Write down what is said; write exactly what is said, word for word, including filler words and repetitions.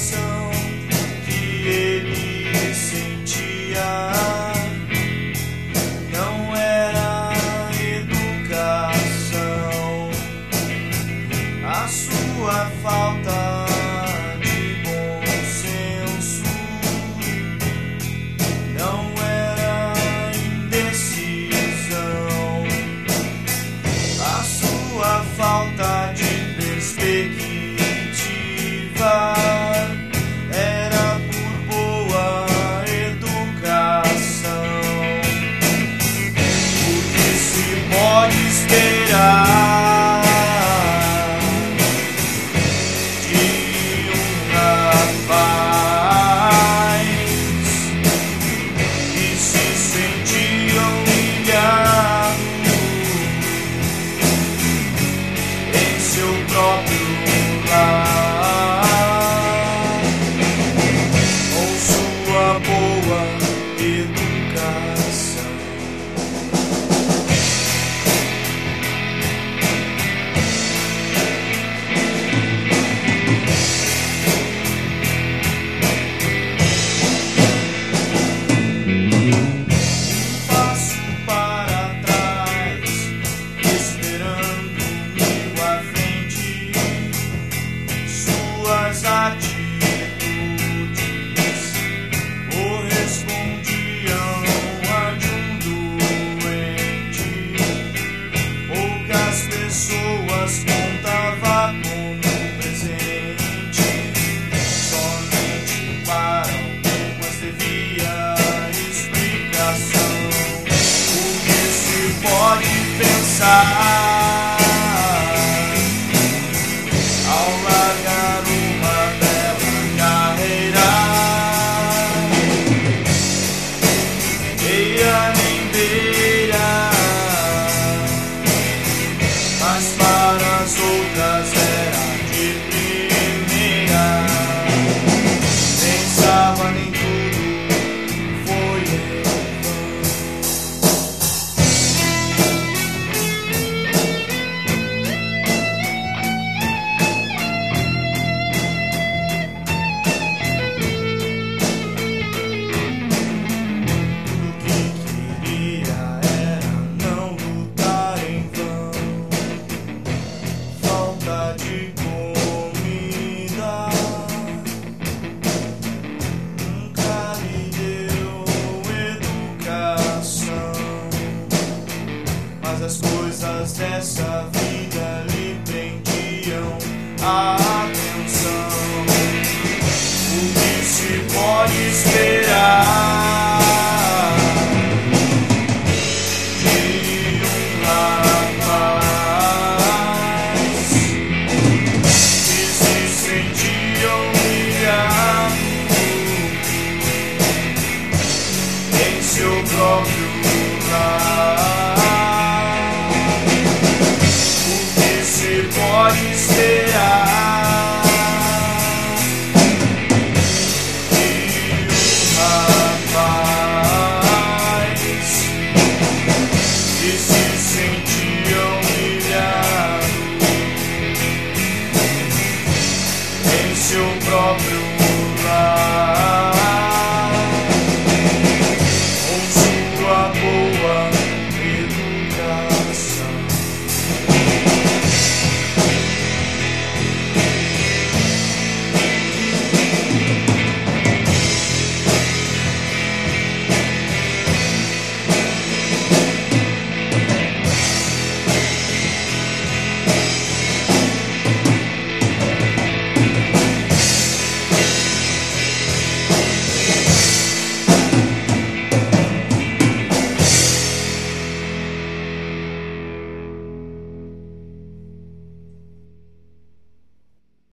emoção que ele sentia não era educação, a sua falta de bom senso não era indecisão, a sua falta de perspectiva era por boa educação. O que se pode esperar de um rapaz que se sentia humilhado em seu próprio lar, com sua boa educação. Um passo para trás, esperando mil à frente, suas atitudes correspondiam a de um doente. Poucas pessoas contava como presente, somente para algumas devia explicação. O que se pode pensar